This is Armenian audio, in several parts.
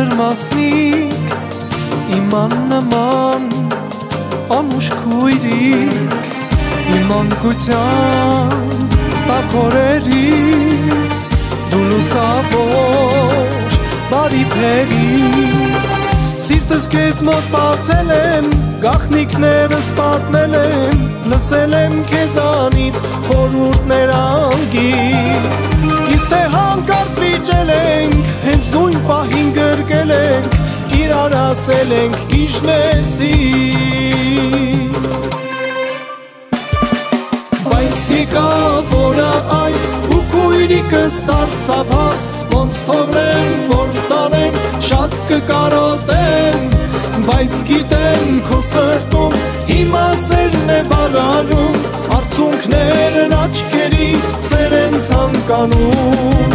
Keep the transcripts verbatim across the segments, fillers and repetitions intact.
սրմասնիկ իման նման անուշ քույրիկ իմ անկության տակորերի դու լուսավոր բարի փերի Սիրտս քեզ մոտ բացել եմ, գաղտնիքներս պատմել եմ, լսել եմ քեզանից խորհուրդներ անգիր Իսկ թե հանկարծ վիճել ենք, հենց նույն պահին գրկել ենք, իրար ասել ենք գիշնեցին Բայց եկավ օրը այս ու քույրիկս դարձավ հաս Ոնց թողնեմ, որ տանեմ, շատ կկարոտեմ Բայց գիտեմ քո սրտում հիմա սերն է վարարում Արցունքներն աչքերիս սեր եմ ցանկանում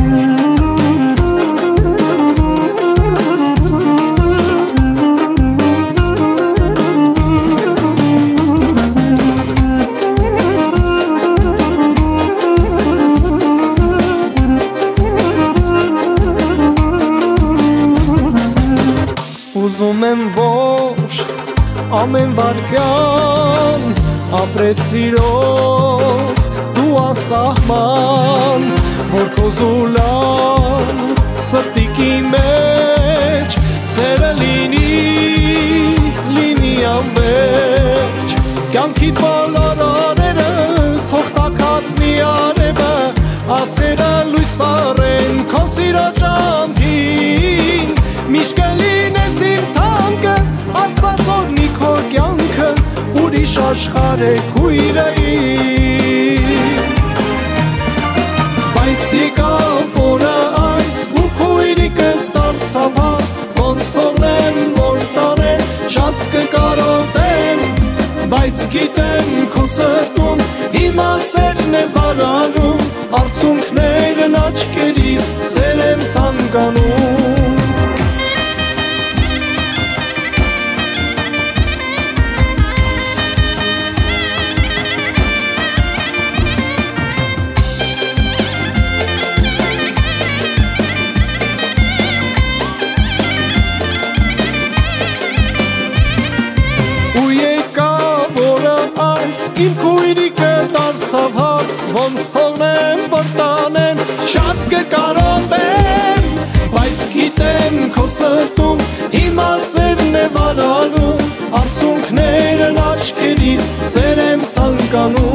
Ուզում եմ որ ամեն վարկյան ապրես սիրով դու ասահման որ քո զուլան սրտիկի մեջ սերը լինի լինի անվերջ կյանքիդ բոլոր օրերը թող տաքացնի արևը աստղերը լույս վառեն քո սիրո ճամփին միշտ կլինես իմ թանկը աստված օրհնի քո կյանքը ուրիշ աշխարհ է քույրերի Բայց եկավ օրը այս ու քույրիկս դարձավ հաս ոնց թողնեմ որ տանեմ շատ կկարոտեմ Բայց գիտեմ քո սրտում հիմա սերն է վարարում արցունքներն աչքերիս սեր եմ ցանկանում Իմ քույրիկը դարձավ հաց, ոնց թողնեմ, որ տանեմ, շատ կկարոտեմ Բայց գիտեմ քո սրտում հիմա սերն է վարարում Արցունքներն աչքերիս սեր եմ ցանկանում